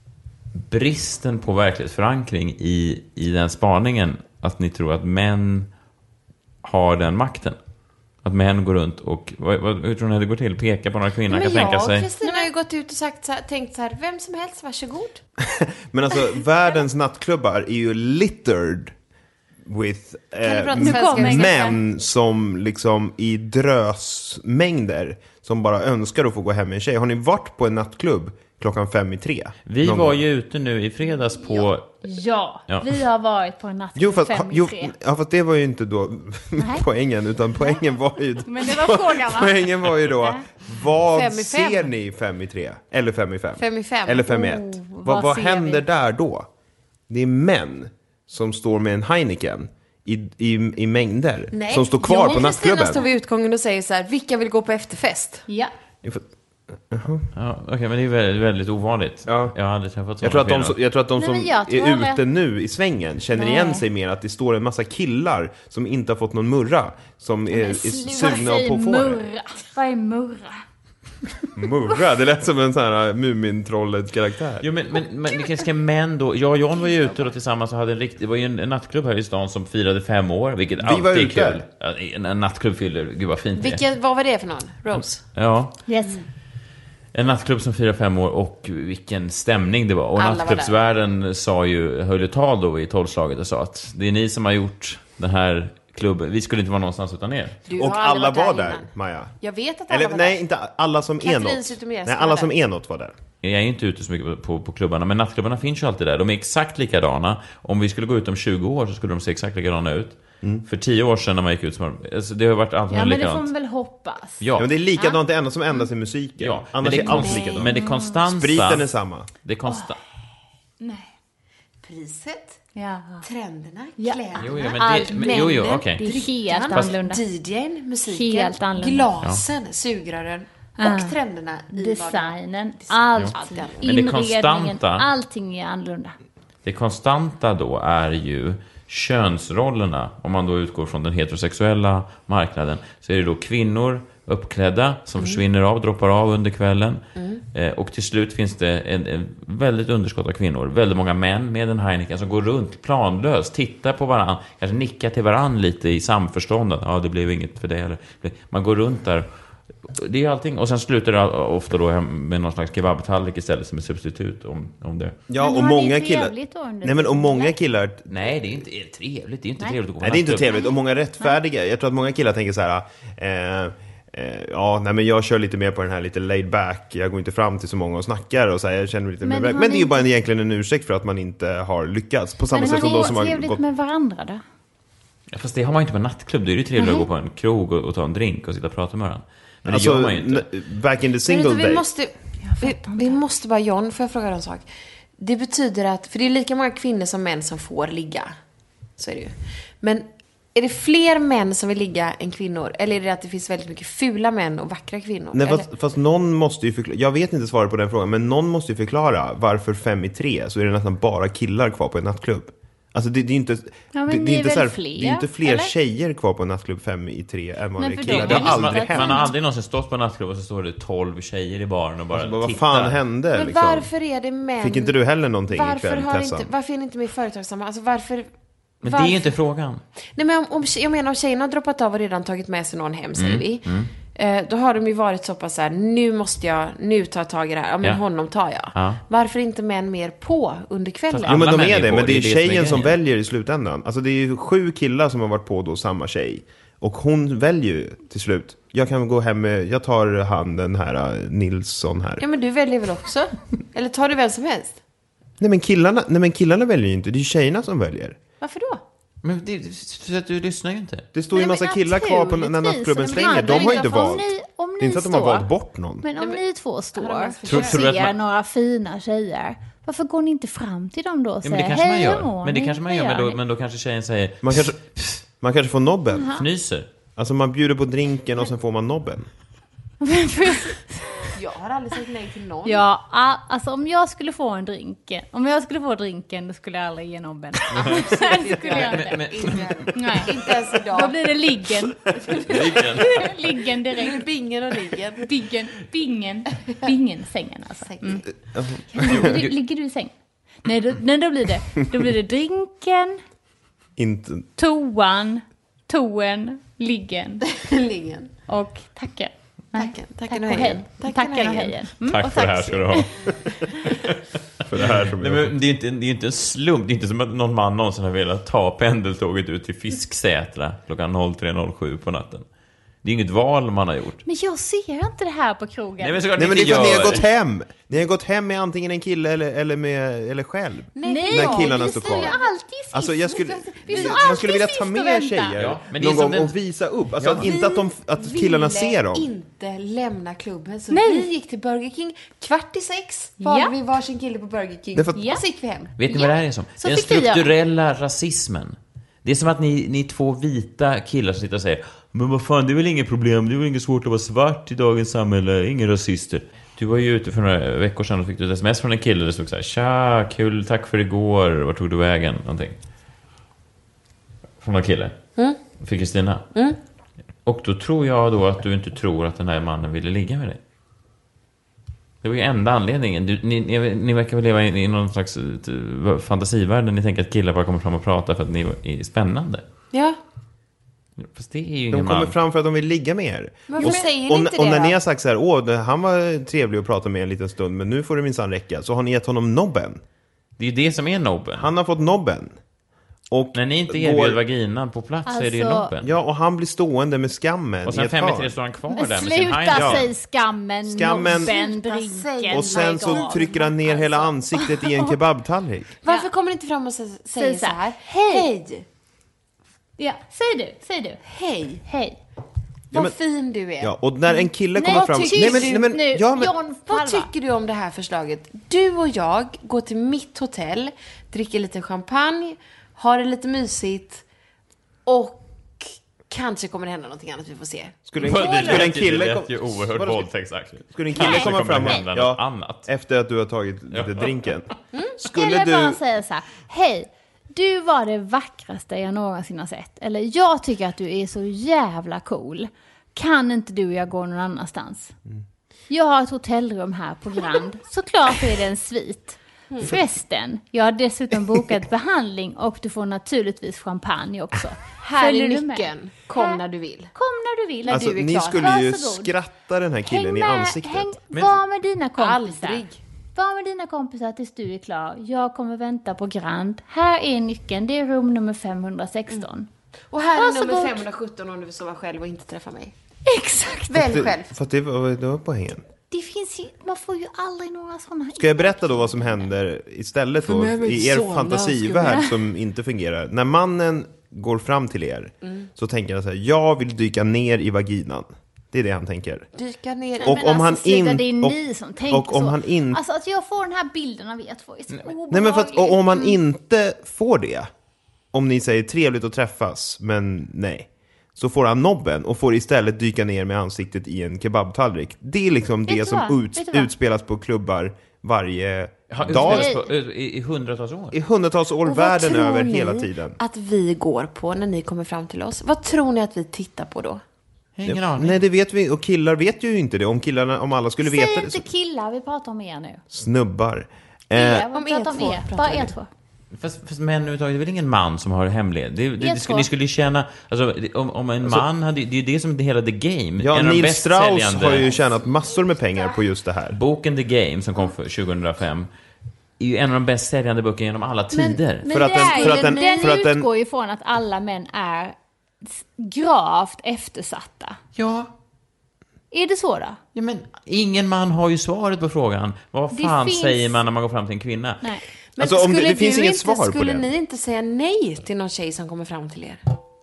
bristen på verklighetsförankring i, i den spaningen. Att ni tror att män har den makten. Att män går runt och, vad, vad, hur tror ni det går till? Peka på några kvinnor kan Men tänka jag och sig. Kristina har ju gått ut och sagt så här, tänkt så här: vem som helst, varsågod. men alltså, världens nattklubbar är ju littered with Kan du eh, prata Nu svenska? kommer män som liksom i drösmängder som bara önskar att få gå hem med en tjej. Har ni varit på en nattklubb klockan fem i tre? Vi Någon var gång? ju ute nu i fredags på... Ja, Ja. vi har varit på en natt Jo, fast, fem i jo, tre. ja, fast det var ju inte då Nej. poängen, utan poängen var ju... Men det var frågan, va? Poängen var ju då, vad Fem i fem. ser ni fem i tre? Eller fem i fem? Fem i fem. Eller fem i ett? Oh, vad vad vad ser händer vi? där då? Det är män som står med en Heineken i, i, i mängder. Nej, som står kvar jag på och nattklubben. Kristina står vid utgången och säger så här: vilka vill gå på efterfest? Ja. Jag får- Ja, okej, men det är väldigt, väldigt ovanligt. Ja. Jag har aldrig träffat sådana Jag tror att de, kvinnor. som- jag tror att de Nej, som men jag tror är alla- ute nu i svängen känner Nej. igen sig mer att det står en massa killar som inte har fått någon murra. Som är, är sugna Vad på att få det. murra? Vad är murra? Murra, det lät som en sån här Mumintrollet-karaktär. Jo, men, men, men vilka ska män då? Jag och John var ju ute då tillsammans och hade en riktig... Det var ju en, en nattklubb här i stan som firade fem år, vilket Vi alltid var är ute. kul. Ja, en, en nattklubb fyller, gud vad fint det är. Vilka, vad var det för någon? Rose? Ja, Yes. en nattklubb som firar fem år och vilken stämning det var. Och Alla var nattklubbsvärlden sa ju, höll ju tal då i tolvslaget och sa att det är ni som har gjort den här klubben. Vi skulle inte vara någonstans utan er. Du Och har aldrig alla varit var där där, innan. Maja. Jag vet att alla Eller var nej, där. inte alla som Katrin enåt. Zytomierska Nej, var alla där. som enåt var där. Jag är ju inte ute så mycket på, på, på klubbarna, men nattklubbarna finns ju alltid där. De är exakt likadana. Om vi skulle gå ut om tjugo år så skulle de se exakt likadana ut. Mm. För tio år sedan när man gick ut så var de, alltså, det har varit allt Ja, men det får likadant. man väl hoppas. Ja, Ja, men det är likadant, det enda som ändras är musiken. ja. Men, Annars det är är allt konst- likadant. men det konstanta... Spriten är samma. Det konsta... Nej. Priset, Ja. trenderna, Ja. kläderna, Jo, jo, men Allt det, men, jo, jo, männen, okej. Det är drickan, helt annorlunda. D J:n, musiken, Helt annorlunda. glasen, sugrören Ah. och trenderna i Designen, allt, Allt är annorlunda. Men det inredningen, konstanta- allting är annorlunda. Det konstanta då är ju könsrollerna. Om man då utgår från den heterosexuella marknaden så är det då kvinnor uppklädda som Mm. försvinner av, droppar av under kvällen. Eh, och till slut finns det en, en väldigt underskott av kvinnor. Väldigt många män med en Heineken som går runt planlöst, tittar på varandra, kanske nickar till varandra lite i samförstånd. Ja, det blev inget för det. Eller, man går runt där. Det är allting. Och sen slutar det ofta då med någon slags kebabtallrik istället som ett substitut om, om det. Ja, Men och har ni många killar... trevligt då under Nej, men och tiden, många eller? killar... Nej, det är inte är det trevligt. Det är inte Nej. trevligt att gå på Nej, det är inte nattklubb. trevligt. Och många rättfärdiga. Jag tror att många killar tänker så här... Eh, eh, ja, nej, men jag kör lite mer på den här lite laid back. Jag går inte fram till så många och snackar och så här, jag känner mig lite Men mer... har Men det är ju ni bara inte- egentligen en ursäkt för att man inte har lyckats. På samma Men sätt har som de som ni har trevligt gått... med varandra då? Ja, fast det har man ju inte på en nattklubb. Det är ju trevligt att gå på en krog och, och ta en drink och sitta och prata med varandra. Men det Alltså, gör man ju inte. n- back in the Men single vet du, vi days. måste, vi, vi måste bara, John, får jag fråga en sak? Det betyder att, för det är lika många kvinnor som män som får ligga. Så är det ju. Men är det fler män som vill ligga än kvinnor? Eller är det att det finns väldigt mycket fula män och vackra kvinnor? Nej, fast, fast någon måste ju förklara. Jag vet inte svaret på den frågan, men någon måste ju förklara varför fem i tre så är det nästan bara killar kvar på en nattklubb. Alltså det, det är inte, ja, det, det är inte så här, fler, det är inte fler eller? tjejer kvar på en nattklubb fem i tre än vad det är Nej, killar. det Det har aldrig man, hänt. man har aldrig någonsin stått på en nattklubb och så står det tolv tjejer i baren och bara alltså, vad tittar. fan hände Men liksom? varför är det män? Fick inte du heller någonting varför ikväll, har Tessan? inte, varför är ni inte med i företagsamma? Alltså varför... Men varför? det är ju inte frågan. Nej, men om, om, jag menar om tjejerna har droppat av och redan tagit med sig någon hem, säger Mm, vi. mm. Eh, då har de ju varit så pass så här, nu måste jag, nu tar jag tag i det här. Ja, men Ja. honom tar jag. Ja. Varför är inte män mer på under kvällen? Jo, men de män är är det, på, men det är det är det som är tjejen som grejen. väljer i slutändan. Alltså det är ju sju killar som har varit på då samma tjej. Och hon väljer ju till slut. Jag kan gå hem med, jag tar han den här uh, Nilsson här. Ja, men du väljer väl också? Eller tar du vem som helst? Nej men killarna, nej men killarna väljer ju inte, det är ju tjejerna som väljer. Varför då? Men det, så att du lyssnar ju inte. Det står ju en Nej, massa men killar kvar på när naturligtvis. nattklubben Men stänger. hade De har ju inte inte- om valt. ni- om Det är inte ni att de har står- valt bort någon. Men om ni två står Tror- och tror du att ser man- några fina tjejer, varför går ni inte fram till dem då och Ja, säger men det kanske man hej, gör. hur mår Men det ni? kanske man Vad gör, men gör då, ni?" men då kanske tjejen säger Man kanske, man kanske får nobben. fnyser. Alltså man bjuder på drinken och sen får man nobben. Jag har aldrig sagt nej till någon. Ja, a- alltså om jag skulle få en drink, om jag skulle få drinken, då skulle jag aldrig ge nobben. Nej, det skulle jag inte. Men, men, Nej. Inte ens idag. Då blir det liggen. liggen. Liggen direkt. Bingen och liggen. Bingen, bingen, bingen sängen alltså. Mm. Mm. Ligger, du, ligger du i säng? Nej, då, nej, då blir det, då blir det drinken, Inte. toan, toen, liggen Liggen. och tacken. Tacken, Tack tacken och och hej. hejen. Tacken och hejen. Mm. Tack Och för det här ska du ha. För det här som Nej, men det är ju inte, det är inte en slump. Det är inte som att någon man någonsin har velat ta pendeltåget ut till Fisksätra klockan tre noll sju på natten. Det är inget val man har gjort. Men jag ser inte det här på krogen. Nej, men såklart Nej men det inte är för att ni har gör. gått hem. Ni har gått hem med antingen en kille eller, eller, med, eller själv. Nej, När killarna vi står står ju kvar. alltid sist. Alltså jag skulle, Vi står man alltid skulle vilja ta sist och med väntar. tjejer Ja, men det är någon som gång den- och visa upp. Alltså Ja. att inte att, de, att killarna ser dem. inte lämna klubben. Så Nej. vi gick till Burger King. Kvart i sex valde Ja. vi varsin kille på Burger King. Därför att- Ja. Och så gick vi hem. Vet ni vad det här är som? Så Den fick vi göra. strukturella rasismen. Det är som att ni, ni två vita killar som sitter och säger men vad fan, det är väl inget problem, det är väl inget svårt att vara svart i dagens samhälle, ingen rasister. Du var ju ute för några veckor sedan och fick du ett sms från en kille där det stod så här: tja, kul, tack för igår, vart tog du vägen? Någonting. Från någon kille. Mm. För Kristina. Mm. Och då tror jag då att du inte tror att den här mannen ville ligga med dig. Det var ju enda anledningen. Du, ni, ni, ni verkar väl leva i, i någon slags uh, fantasivärld där ni tänker att killar bara kommer fram och pratar för att ni är spännande. Ja. Fast det är ju ingen De kommer man. fram för att de vill ligga med er. Varför Och, säger ni och, inte och det när då? ni har sagt så här, åh, det, han var trevlig att prata med en liten stund, men nu får det minsann räcka. Så har ni gett honom nobben. Det är ju det som är nobben. Han har fått nobben. Och När ni inte går- erbjöd vaginan på plats så är det ju Alltså- nobben. Ja, och han blir stående med skammen Och i sen ett fem i hörn. tre står han kvar Men där med sin sluta high. Ja. säg skammen, Skammen. nobben, Sluta drinken. säga. Och sen så my God. trycker han ner hela ansiktet i en kebabtallrik. Varför kommer ni inte fram och sä- säger Säg så här? Hej. Hej. Ja, säg du, säg du. Hej. Hej. Vad men- fin du är. Ja, och när en kille Nej, kommer vad fram... tycker Nej, men, nej, men, nu? ja, men, John Vad Palva. tycker du om det här förslaget? Du och jag går till mitt hotell, dricker lite champagne, har det lite mysigt och kanske kommer det hända någonting annat, vi får se. skulle en, Det skulle en lät ju- kille... det lät kom- ju oerhört Vadå, våldtäktsaktigt. Skulle en kille Kanske komma kommer fram hända och, något ja, annat. efter att du har tagit lite drinken. Skulle Eller bara du... säga så här: hej, du var det vackraste jag någonsin har sett. Eller jag tycker att du är så jävla cool. Kan inte du och jag gå någon annanstans? Mm. Jag har ett hotellrum här på Grand. Såklart är det en svit. Förresten, jag har dessutom bokat behandling och du får naturligtvis champagne också. Här Följer är du med? nyckeln. Kom Här- när du vill. Kom när du vill. Alltså, du är ni klar. skulle ju Varsågod. skratta den här killen Häng i med, ansiktet. häng, Men- var med dina kompisar. Aldrig. Var med dina kompisar tills du är klar. Jag kommer vänta på Grand. Här är nyckeln. Det är rum nummer femhundrasexton. Och här är Varsågod. nummer femhundrasjutton om du vill sova själv och inte träffa mig. Exakt. Välj Det, själv. för att det var, det var poängen. Det finns ju, man får ju aldrig några sådana. Ska jag berätta då vad som händer istället då, mig med i er såna, fantasivärld som inte fungerar? När mannen går fram till er Mm. så tänker han så här: jag vill dyka ner i vaginan Det är det han tänker. Dyka ner. Nej, och men om alltså, han sluta, in, det är och, ni som tänker och om så. han in, Alltså att jag får den här bilden av er två är så nej, men för att, och om han inte får det, om ni säger trevligt att träffas, men nej, så får han nobben och får istället dyka ner med ansiktet i en kebabtallrik. Det är liksom Vet det du som vad? ut, Vet du vad? utspelas på klubbar varje Har dag. utspelats på, i, i hundratals år. I hundratals år Och vad världen tror över ni hela tiden. att vi går på när ni kommer fram till oss? Vad tror ni att vi tittar på då? Ingen Nej, aning. nej, det vet vi. Och killar vet ju inte det. Om killarna, om alla skulle Säg veta det. inte Så, killar, vi pratar om er nu. snubbar. Ja, Eh, vi om pratar er om två er. pratar Bara vi. er två. Fast, fast män överhuvudtaget, det är väl ingen man som har hemlighet. Det, det, det, Jag skulle, tror. ni skulle ju tjäna, alltså, det- om, om en man hade, det är ju det som är hela The Game. ja, En av de Neil bäst Strauss säljande- har ju tjänat massor med pengar på just det här. Boken The Game som kom för tjugohundrafem är ju en av de bäst säljande böckerna genom alla tider. Men För att det den- är för ju- att den- den för att den- utgår ju från att alla män är gravt eftersatta. Ja. Är det så då? Ja, men ingen man har ju svaret på frågan. Vad Det fan finns- säger man när man går fram till en kvinna? Nej. Men Alltså, om det- skulle det finns du inget inte, svar på skulle det. ni inte säga nej till någon tjej som kommer fram till er?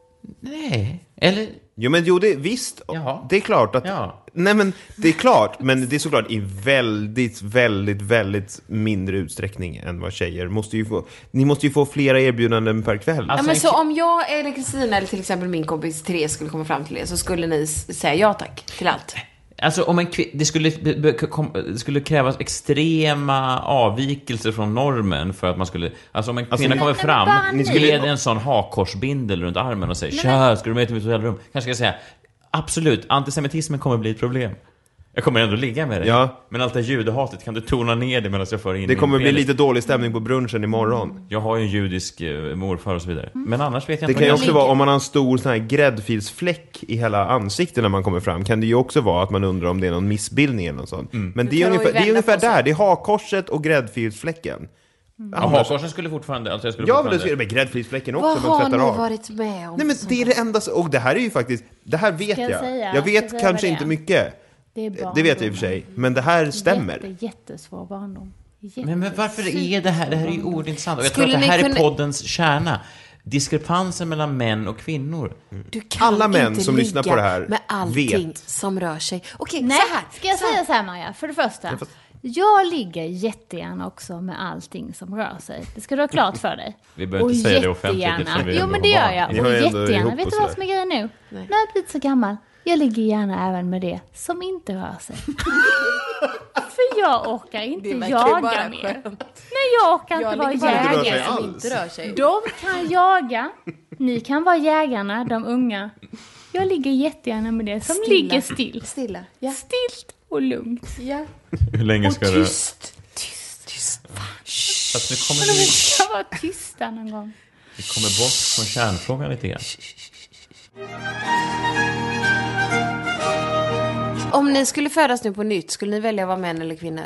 Nej. Eller? Jo, men jo, det, visst. Ja. Det är klart att... Ja. Nej, men det är klart. Men det är såklart i väldigt, väldigt, väldigt mindre utsträckning än vad tjejer måste ju få. Ni måste ju få flera erbjudanden per kväll. Alltså, Ja, men en så ki- om jag eller Kristina eller till exempel min kompis Therese skulle komma fram till er så skulle ni s- säga ja tack till allt? Alltså om en kvin- det, skulle, be- be- kom, det skulle krävas extrema avvikelser från normen för att man skulle... Alltså om en kvinna ni- kommer men fram bara ni- med en sån hakkorsbindel runt armen och säger tja, ska du med till mitt hotellrum? Kanske ska jag säga, absolut, antisemitismen kommer bli ett problem. Jag kommer ändå ligga med dig. Ja. Men allt det judehatet, kan du tona ner det medan jag för in Det min kommer bli penis? lite dålig stämning på brunchen imorgon. Jag har ju en judisk eh, morfar och så vidare. Men annars vet jag Det inte kan ju vad också jag- vara, om man har en stor sån här gräddfilsfläck i hela ansiktet när man kommer fram, kan det ju också vara att man undrar om det är någon missbildning eller något sånt. Men det är kan de ungefär, ju det är vända ungefär på sig. där, det är hakkorset och gräddfilsfläcken. Ja, hakkorsen skulle fortfarande... Alltså jag skulle Ja, men det fortfarande... skulle med gräddfilsfläcken också, Vad man har tvättar ni av. varit med om? Nej, men som- det är det enda, och det här är ju faktiskt, det här vet Ska jag jag. säga? Jag Ska vet jag säga kanske vad det inte är? mycket. Det är barndom. Det vet jag i och för sig, men det här stämmer. Jätte, jättesvår barndom. Jätte, Men, men varför är det här? Det här är ju oerhört intressant. Och jag Skulle tror att det ni här är kunna- poddens kärna. Diskrepansen mellan män och kvinnor. Du kan Alla män inte som lyssnar ligga på det här med allting vet. som rör sig. Okej, Nej, så här. ska jag så här. säga så här, Maja? För det första, jag ligger jättegärna också med allting som rör sig. Det ska du ha klart för dig. Vi behöver inte säga det offentligt jättegärna- eftersom vi Jo, ändå men har det gör barn. jag. Ni Och har ju ändå jättegärna. ihop Vet och du vad sådär. som är grejen nu? Nej. Nu har jag blivit så gammal. Jag ligger gärna även med det som inte rör sig. För jag orkar inte Det verkar ju jaga bara mer. skönt. Nej, jag orkar Jag inte vara ligger bara med sig det som alls. inte rör sig. De kan jaga. Ni kan vara jägarna, de unga. Jag ligger jättegärna med det som Stilla. ligger still. Stilla. Ja. Stilt och lugnt. Ja. Hur länge Och ska det... tyst. Tyst. Tyst. Fast nu kommer Men de vi, ska vara tysta någon gång. vi kommer bort från kärnfrågan lite grann. Om ni skulle födas nu på nytt, skulle ni välja att vara män eller kvinnor?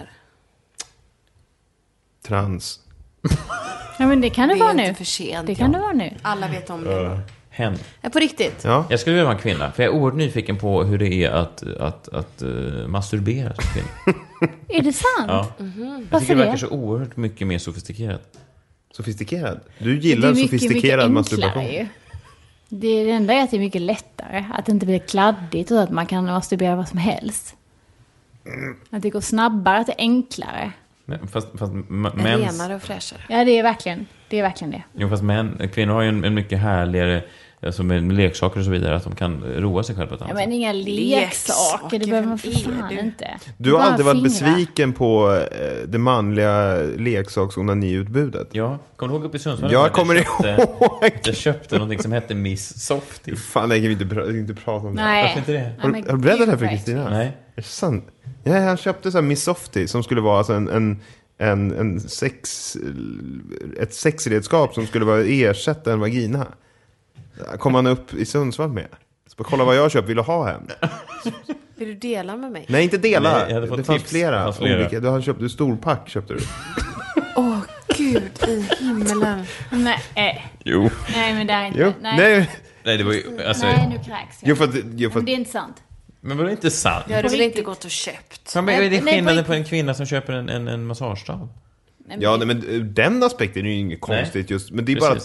Trans. Ja, men det kan det, Det är vara inte nu. för sent, Det kan ja. det vara nu. Alla vet om det. Hen. Ja, på riktigt? Ja. Jag skulle vilja vara en kvinna, för jag är oerhört nyfiken på hur det är att, att, att uh, masturbera som kvinna. Är det sant? Ja. Mhm. Jag tycker Varför det verkar det? så oerhört mycket mer sofistikerat. Sofistikerad. Du Det gillar är mycket, sofistikerad mycket enklare masturbation. ju. Det, är det enda är att det är mycket lättare. Att det inte blir kladdigt och att man kan masturbera vad som helst. Att det går snabbare, att det är enklare. Men Fast, fast m- mäns... Renare och fräschare. Ja, det är verkligen det. Är verkligen det. Jo, fast män, kvinnor har ju en, en mycket härligare, alltså med, med leksaker och så vidare, att de kan roa sig själva på ett Ja, annat men sätt. inga leksaker, Leksaker, det behöver man vem för är fan du? inte. Du har Bara aldrig varit fingrar. besviken på eh, det manliga leksaksonani-utbudet. Ja, kommer du ihåg uppe i Sundsvall? Jag att kommer köpte, ihåg. Jag köpte någonting som hette Miss Softie. Fan, det kan vi inte, pra- inte prata om. Nej. Varför inte det? Ja, Har, men du- har du berättat det här för gud, vad Kristina? Nej. Är det sant? Ja, han köpte så här Miss Softie som skulle vara alltså en, en, en, en sex, ett sexredskap som skulle vara ersätta en vagina. Kom han upp i Sundsvall med. Så kolla vad jag har köpt, vill du ha hem? Vill du dela med mig? Nej, inte dela. Nej, jag hade fått det fanns tips. flera. Det fanns flera. Olika. Du hade köpt du storpack köpte du. Åh, gud i himmelen. Nej, eh, Jo. nej, men det är inte... Jo, nej. nej. Nej, det var ju, alltså... Nej, nu kräks jag. Jo, för att, jo, för Men att, det är inte sant. Men var det inte sant? Jag hade På väl inte riktigt. gått och köpt. Ja, men är det Nej, på skillnaden riktigt. på en kvinna som köper en, en, en massagestav? Nej, men ja, det- nej, men ur den aspekten är ju inget konstigt just. Men det är bara Precis. att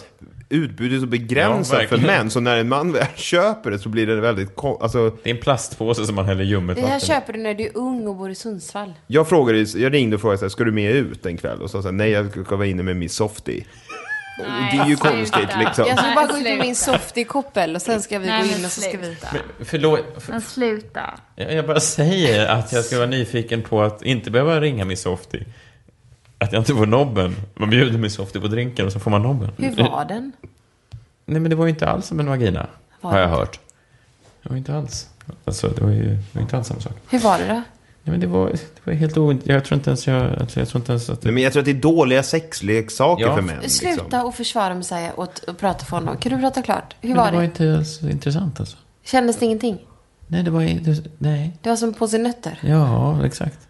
utbudet är så begränsat Ja, för män. Så när en man väl köper det så blir det väldigt... Alltså, det är en plastpåse som man häller ljummet Det här vatten. köper du när du är ung och bor i Sundsvall. jag frågade, jag ringde och frågade så här, ska du med ut en kväll? Och så sa nej, jag ska vara inne med Miss Softie. Nej, det är ju sluta. konstigt liksom. Jag ska Nej, bara gå ut sluta. med min Softie-koppel och sen ska vi Nej, gå men in och så ska vi... sluta. Men, förlåt, för, Men sluta. jag jag bara säger att jag ska vara nyfiken på att inte behöva ringa Miss Softie. Att jag inte får nobben. Man bjuder Miss Softie på drinken och så får man nobben. Hur var den? Nej, men det var ju inte alls som en vagina. Var har jag det? hört. Det var inte alls. Alltså, det var ju det var inte alls samma sak. Hur var det då? Nej, men det var, det var helt oint. Jag tror inte ens jag, alltså, jag tror inte ens att det... Nej, men jag tror att det är dåliga sexleksaker Ja. för män. Liksom. Sluta och försvara mig, säga och, och prata för honom. Kan du prata klart? Hur Men var det det? var inte alls intressant alltså. Kändes det ingenting? Nej, det var inte... Nej. Det var som på sin nötter. Ja, exakt.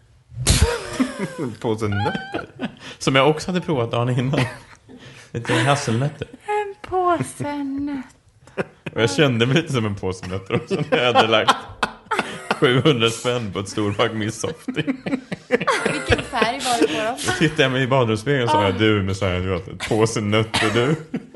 På sin nötter. Som jag också hade provat dagen innan. Lite hasselnötter. En påse nötter. Och jag kände mig lite som en påse nötter också när jag hade lagt sjuhundra spänn på ett stor pack Miss Softie. Vilken färg var det på dem? Då tittade jag mig i badrumsspegeln och sa jag, du med så här, du har ett påse nötter du.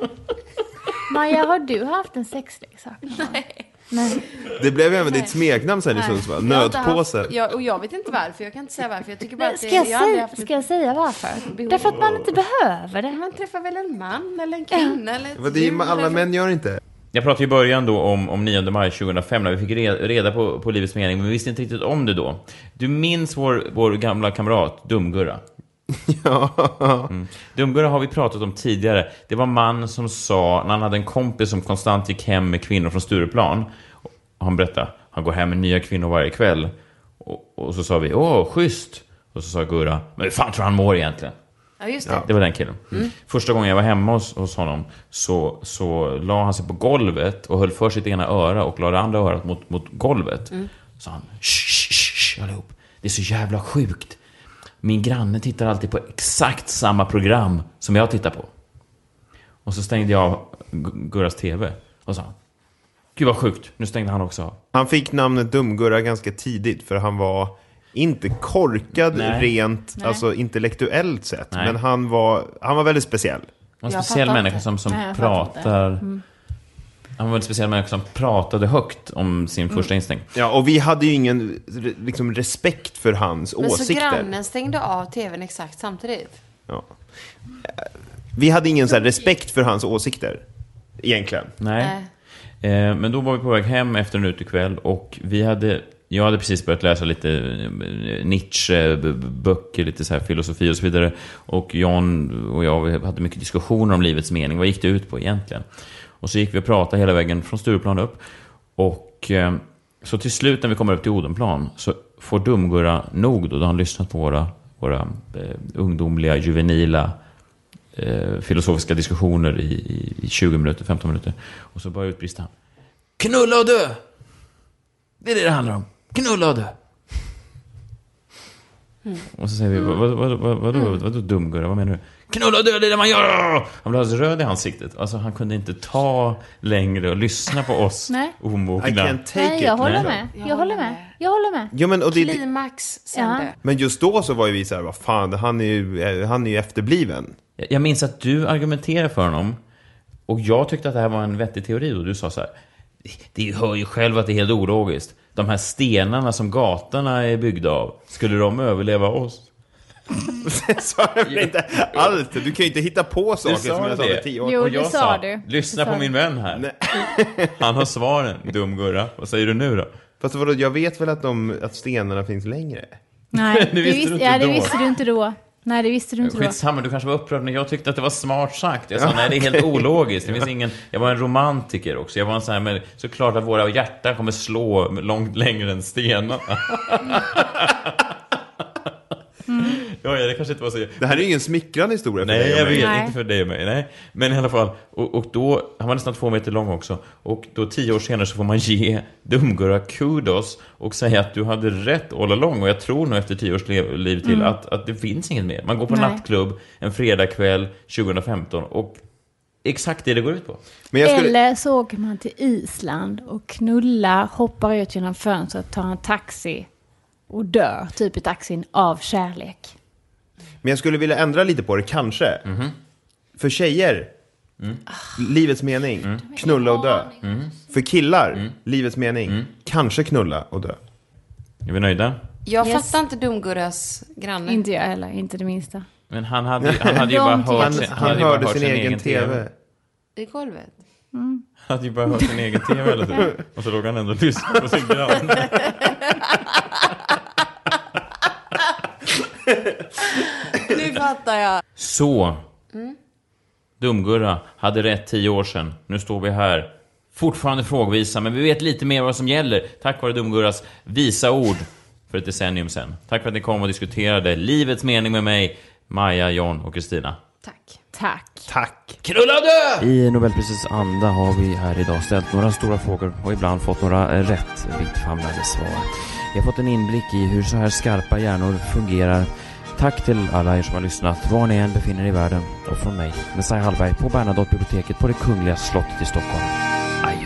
Maja, har du haft en sexleksak? Nej. Nej. Det blev även ditt smeknamn sen i Nej. Sundsvall. Jag har inte Nödpåse. haft- jag, och jag vet inte varför. Jag kan inte säga varför. Jag tycker bara att Ska det, jag, jag har aldrig säga, haft ska jag säga varför? behov. Därför att man inte behöver det. Man träffar väl en man eller en kvinna eller ett Vad det är, djur alla eller- män gör inte. Jag pratade i början då om, om nionde maj tjugohundrafem när vi fick re- reda på, på livets mening, men vi visste inte riktigt om det då. Du minns vår, vår gamla kamrat, Dumgurra? Ja. Mm. Dumgurra har vi pratat om tidigare. Det var man som sa, när han hade en kompis som konstant gick hem med kvinnor från Stureplan. Och han berättade, han går hem med nya kvinnor varje kväll. Och, och så sa vi, åh, schysst. Och så sa Gurra, men hur fan tror han mår egentligen? Ja, just det. Ja, det var den killen. Mm. Första gången jag var hemma hos, hos honom så, så la han sig på golvet och höll för sitt ena öra och la det andra örat mot, mot golvet. Mm. Så han, shh, shh, shh, allihop. Det är så jävla sjukt. Min granne tittar alltid på exakt samma program som jag tittar på. Och så stängde jag av Gurras tv och sa, gud vad sjukt, nu stängde han också av. Han fick namnet Dumgurra ganska tidigt för han var inte korkad Nej. rent, Nej. alltså intellektuellt sett. Nej. Men han var, han var väldigt speciell. En Jag speciell fattar människa inte. som, som Nej, jag fattar inte. pratar... Mm. Han var en speciell människa som pratade högt om sin första instinkt. Ja, och vi hade ju ingen liksom, respekt för hans Men så åsikter. grannen stängde av tvn exakt samtidigt. Ja. Vi hade ingen så här, respekt för hans åsikter, egentligen. Nej. Nej. Eh, men då var vi på väg hem efter en utekväll och vi hade, jag hade precis börjat läsa lite eh, Nietzsche-böcker, lite så här filosofi och så vidare. Och Jan och jag hade mycket diskussioner om livets mening. Vad gick det ut på egentligen? Och så gick vi och pratade hela vägen från Stureplan upp. Och eh, så till slut när vi kommer upp till Odenplan så får Dumgurra nog då, då han lyssnat på våra, våra eh, ungdomliga, juvenila eh, filosofiska diskussioner i, i, i tjugo minuter, femton minuter. Och så bara utbrister han, knulla och dö! Det är det det handlar om. Knulla och dö! Mm. Och så säger vi, vad, vad, vad, vad, vad, vad, vad då Dumgurra, vad menar du? Knulla och dö, det är det man gör! Han blev alltså röd i ansiktet. Alltså han kunde inte ta längre och lyssna på oss Nej. omogna. I can't take Nej, jag it. håller Nej. med. Jag håller med. Jag håller med. Ja, men, och det, Klimax sen Ja. dö. men just då så var ju vi så här, vad fan, han är ju, han är ju efterbliven. Jag minns att du argumenterade för honom och jag tyckte att det här var en vettig teori och du sa så här, det hör ju själv att det är helt ologiskt. De här stenarna som gatorna är byggda av, skulle de överleva oss? Så jag väl inte allt. Du kan ju inte hitta på saker som jag sa för tio år. Jo, och det jag sa sa, du. lyssna Det på sa min du. vän här. Han har svaren, Dumgurra. Vad säger du nu då? Fast vadå, jag vet väl att, de, att stenarna finns längre. Nej, Det det visste visste, du inte ja, det då. visste du inte då. Nej, det visste du inte då. Skitsamma, du kanske var upprörd när jag tyckte att det var smart sagt. Jag sa, nej det är helt ologiskt. Det finns ingen... Jag var en romantiker också. Jag var en sån här, men såklart att våra hjärtan kommer slå långt längre än stenarna. Mm. Ja, det kanske inte var så... Det här är ju ingen smickrande historia för Nej, dig och jag mig. vet, Nej. inte för dig och mig. Nej. Men i alla fall, och, och då, han var nästan två meter lång också. Och då tio år senare så får man ge Dumgurra kudos och säga att du hade rätt all along. Och jag tror nog efter tio års liv, liv till Mm. att, att det finns inget mer. Man går på Nej. nattklubb en fredagkväll tjugohundrafemton och exakt det det går ut på. Men jag skulle... Eller så åker man till Island och knullar, hoppar ut genom fönstret, tar en taxi och dör, typ i taxin, av kärlek. Men jag skulle vilja ändra lite på det, kanske. Mhm. För tjejer, Mm. Livets mening, mm. knulla och dö. Mm. För killar, mm. livets mening, mm. kanske knulla och dö. Är vi nöjda? Jag yes. fattar inte Dumgurras granne. Inte jag heller, inte det minsta. Men han hade, han hade ju bara hört, han, sin, han hade hörde sin, sin egen tv. tv. I golvet. Mm. Han hade ju bara hört sin egen tv hela tiden. Och så låg han ändå lyssna på sin granne. Nu fattar jag. Så. Mm. Dumgurra hade rätt tio år sedan. Nu står vi här. Fortfarande frågvisa, men vi vet lite mer vad som gäller. Tack vare Dumgurras visa ord för ett decennium sedan. Tack för att ni kom och diskuterade livets mening med mig, Maja, John och Kristina. Tack. Tack. Tack. Knulla dö! I Nobelprisets anda har vi här idag ställt några stora frågor och ibland fått några rätt vittfamlade svar. Vi har fått en inblick i hur så här skarpa hjärnor fungerar. Tack till alla er som har lyssnat, var ni än befinner er i världen. Och från mig, Messiah Hallberg på Bernadotte-biblioteket på det Kungliga slottet i Stockholm. Adjö.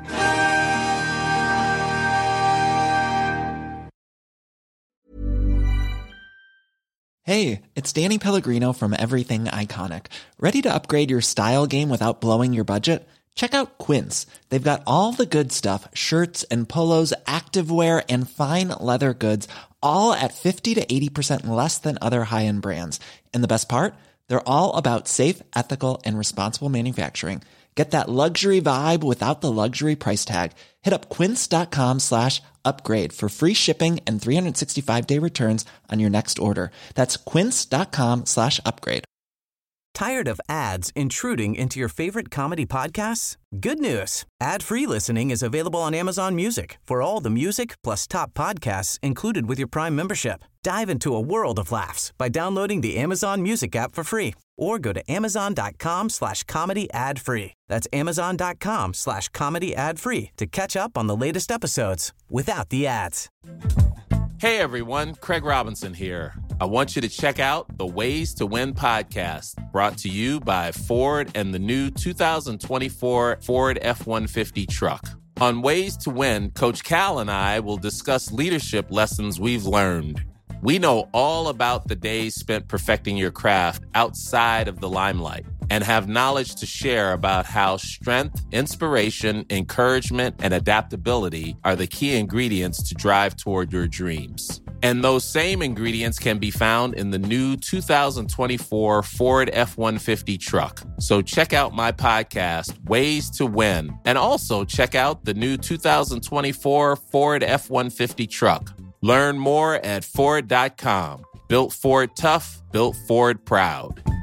Hey, it's Danny Pellegrino from Everything Iconic. Ready to upgrade your style game without blowing your budget? Check out Quince. They've got all the good stuff, shirts and polos, activewear and fine leather goods, all at fifty to eighty percent less than other high-end brands. And the best part? They're all about safe, ethical, and responsible manufacturing. Get that luxury vibe without the luxury price tag. Hit up quince.com slash upgrade for free shipping and three sixty-five day returns on your next order. That's quince.com slash upgrade. Tired of ads intruding into your favorite comedy podcasts? Good news. Ad-free listening is available on Amazon Music for all the music plus top podcasts included with your Prime membership. Dive into a world of laughs by downloading the Amazon Music app for free or go to amazon.com slash comedy ad free. That's amazon.com slash comedy ad free to catch up on the latest episodes without the ads. Hey everyone, Craig Robinson here. I want you to check out the Ways to Win podcast, brought to you by Ford and the new two thousand twenty-four Ford F one fifty truck. On Ways to Win, Coach Cal and I will discuss leadership lessons we've learned. We know all about the days spent perfecting your craft outside of the limelight and have knowledge to share about how strength, inspiration, encouragement, and adaptability are the key ingredients to drive toward your dreams. And those same ingredients can be found in the new two thousand twenty-four Ford F one fifty truck. So check out my podcast, Ways to Win, and also check out the new two thousand twenty-four Ford F one fifty truck. Learn more at Ford dot com. Built Ford tough, built Ford proud.